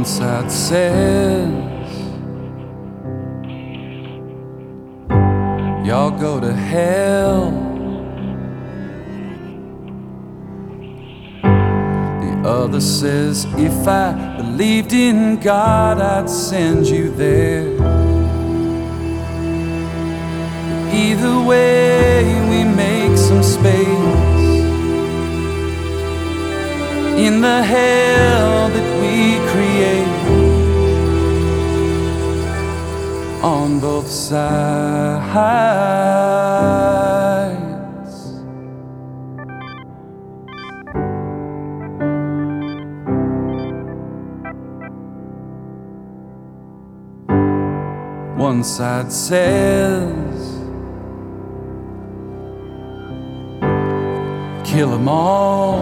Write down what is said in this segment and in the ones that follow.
side says y'all go to hell. The other says if I believed in God, I'd send you there. Either way, we make some space in the hell that we create on both sides. One side says kill 'em all.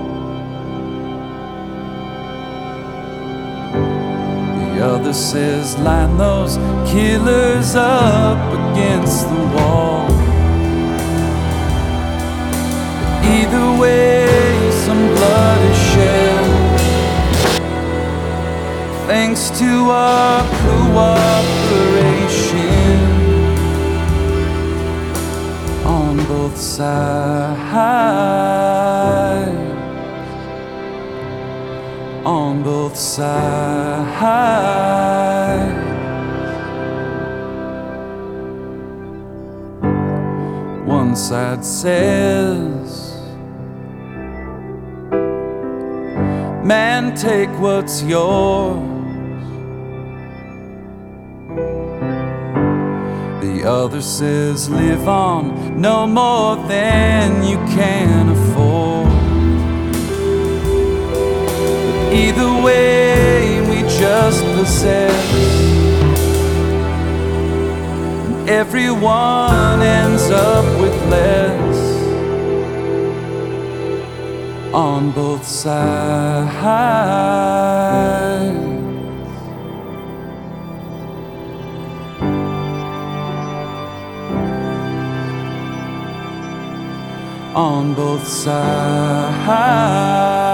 The other says line those killers up against the wall. Either way, some blood is shed, thanks to our cooperation on both sides. On both sides. One side says, man, take what's yours. The other says, live on no more than you can afford. Either way, we just possess, and everyone ends up with less on both sides. On both sides.